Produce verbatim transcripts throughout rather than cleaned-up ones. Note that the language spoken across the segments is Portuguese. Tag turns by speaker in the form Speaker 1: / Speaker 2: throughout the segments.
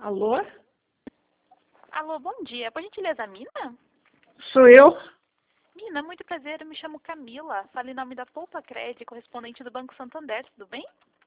Speaker 1: Alô?
Speaker 2: Alô, bom dia. Por gentileza, Mina?
Speaker 1: Sou eu?
Speaker 2: Mina, muito prazer. Eu me chamo Camila. Falo em nome da Poupa Cred, correspondente do Banco Santander. Tudo bem?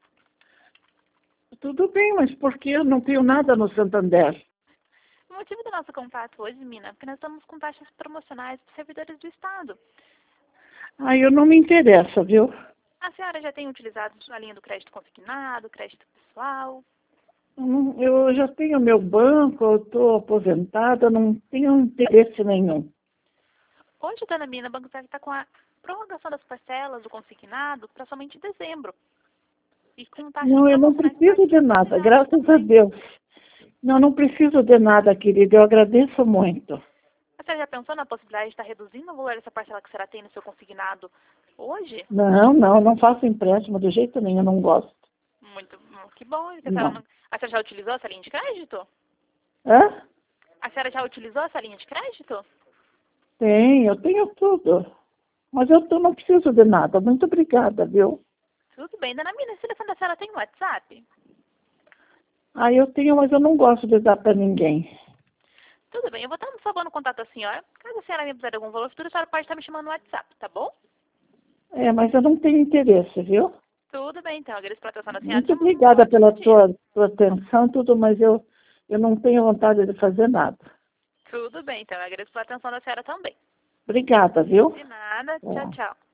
Speaker 1: Tudo bem, mas por que eu não tenho nada no Santander?
Speaker 2: O motivo do nosso contato hoje, Mina, é porque nós estamos com taxas promocionais para servidores do Estado.
Speaker 1: Ah, eu não me interessa, viu?
Speaker 2: A senhora já tem utilizado a linha do crédito consignado, crédito pessoal?
Speaker 1: Eu não- Eu já tenho meu banco, eu estou aposentada, não tenho interesse nenhum.
Speaker 2: Hoje, dona Mina, o Banco Central está com a prorrogação das parcelas do consignado para somente dezembro. E com taxas
Speaker 1: Não, eu não
Speaker 2: promocionais para
Speaker 1: preciso de nada,
Speaker 2: parcelas
Speaker 1: graças a
Speaker 2: também.
Speaker 1: Deus. Não, não preciso de nada, querida, eu agradeço muito.
Speaker 2: A senhora já pensou na possibilidade de estar reduzindo o valor dessa parcela que a senhora tem no seu consignado hoje?
Speaker 1: Não, não, não faço empréstimo de jeito nenhum, eu não gosto.
Speaker 2: Muito, hum, que bom. A senhora,
Speaker 1: Não.
Speaker 2: não, a senhora já utilizou essa linha de crédito?
Speaker 1: Hã?
Speaker 2: A senhora já utilizou essa linha de crédito?
Speaker 1: Tenho, eu tenho tudo. Mas eu tô- não preciso de nada. Muito obrigada, viu?
Speaker 2: Tudo bem. Dona Mina, esse telefone da senhora tem WhatsApp?
Speaker 1: Ah, eu tenho, mas eu não gosto de dar para ninguém.
Speaker 2: Tudo bem. Eu vou estar, por favor, no contato da senhora. Caso a senhora me precisar de algum valor futuro, a senhora pode estar me chamando no WhatsApp, tá bom?
Speaker 1: É, mas eu não tenho interesse, viu?
Speaker 2: Tudo bem, então. Eu agradeço pela atenção da senhora.
Speaker 1: Muito
Speaker 2: Tenha um
Speaker 1: obrigada
Speaker 2: ótimo
Speaker 1: pela
Speaker 2: dia.
Speaker 1: tua, tua atenção, tudo, mas eu, eu não tenho vontade de fazer nada.
Speaker 2: Tudo bem, então. Eu agradeço pela atenção da senhora também.
Speaker 1: Obrigada, viu?
Speaker 2: De nada. Tchau,
Speaker 1: É.
Speaker 2: tchau.